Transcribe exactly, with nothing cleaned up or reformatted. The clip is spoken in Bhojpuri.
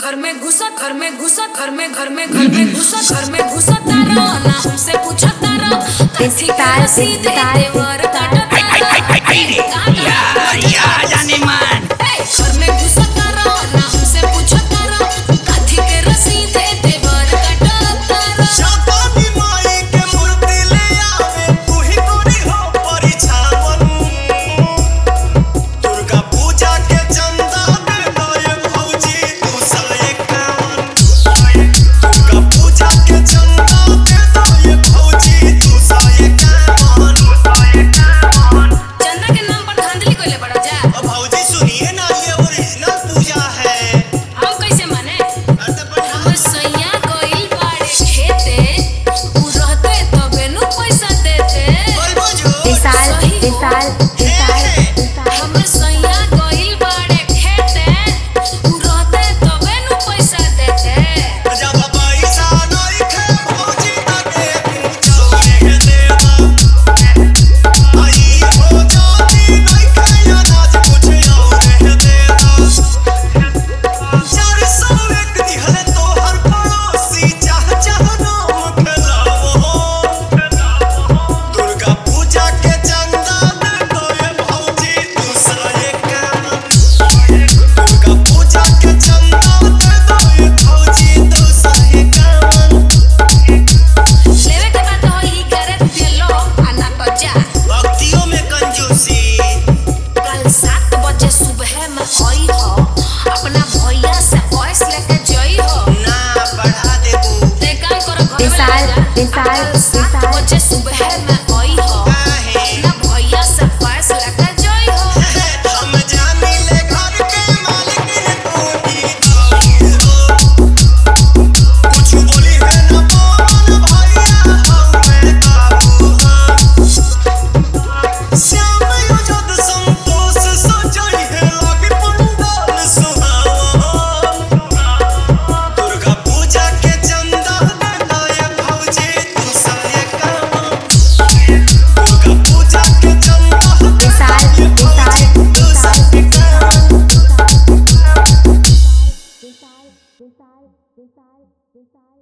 घर में घुसा घर में घुसा घर में घर में घर में घुसा घर में घुसा तारा ना हमसे पूछा तारा कैसी तार सीधे देवर काटा तारा या जाने मान घर में घुसा तारा ना हमसे पूछा तारा काठी के रसीदे देवर काटा तारा जापानी माई के मूर्ति ले आवे तू ही गोरी हो परिछावन दुर्गा पूजा के चंदा दे दे भौजी तू साए कावन दुर्गा पूजा के चंदा दे दे भौजी तू साए कावन चंदा के नाम पर धांधली कोइले बड़ा जा अब भौजी सुनिए ना ये ओरिजिनल पूजा है हम कैसे माने अरे बढ़िया हम सैया कोइल बाड़े खेते उ रहते तबे नु पैसा देते बोल बुझो विशाल विशाल विशाल हम सैया कोइल बाड़े खेते उ रहते तबे नु पैसा देते जब पैसा नहीं खे भौजी ताके चौरे देवा आई हो जाती नहीं खे अनाज कुछ और देता चार सौ एक दिहले तो हर पड़ोसी चाह चाह नाम खेलाओ दुर्गा पूजा के चंदा दे दे भौजी तू साए कावन दुर्गा पूजा के चंदा दे दे भौजी तू साए कावन लेवे के बात हो ई करे दिलो आना तो जा भक्तियों में कंजूसी कल सात बजे सुबह में आई हो अपना भैया से पैस लेके जई हो ना बढ़ा देबू ते काम करो घर में विशाल ले जा। विशाल कल सात विशाल बजे सुबह में आई हो काहे अपना भैया से पैस लेके जई हो हम जानी ले घर के मालिक है तू ही दाऊ हो कुछ बोली है ना पवन भैया हमें काबू हो श्याम युजद संतोष सजई है लागे पंडाल सुहावा दुर्गा पूजा के चंदा दे दे भौजी तू साए कावन दुर्गा पूजा के चंदा दे विशाल दे विशाल भौजी तू साए कावन विशाल विशाल विशाल विशाल